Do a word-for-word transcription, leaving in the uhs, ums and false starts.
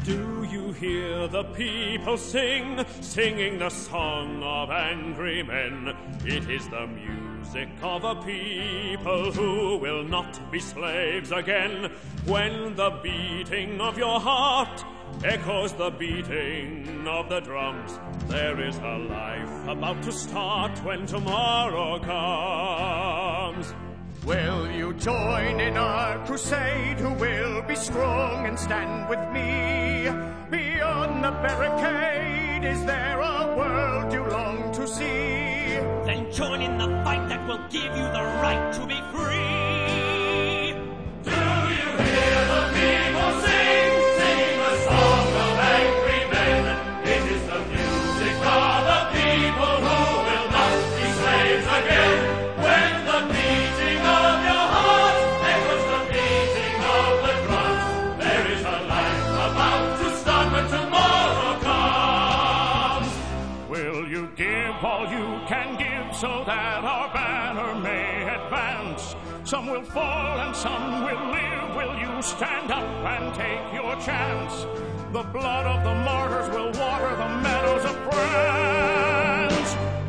Do you hear the people sing, singing the song of angry men? It is the music of a people who will not be slaves again. When the beating of your heart echoes the beating of the drums, there is a life about to start when tomorrow comes. Will you join in our crusade? Who will be strong and stand with me? Beyond the barricade, is there a world you long to see? Then join in the fight that will give you the right to be free. Do you hear the people sing, singing the song of angry men? It is the music of the people who will not be slaves again. When the beating of your heart echoes the beating of the drums, there is a life about to start when tomorrow comes. Will you give all you can give so that our banner may advance? Some will fall and some will live. Will you stand up and take your chance? The blood of the martyrs will water the meadows of France.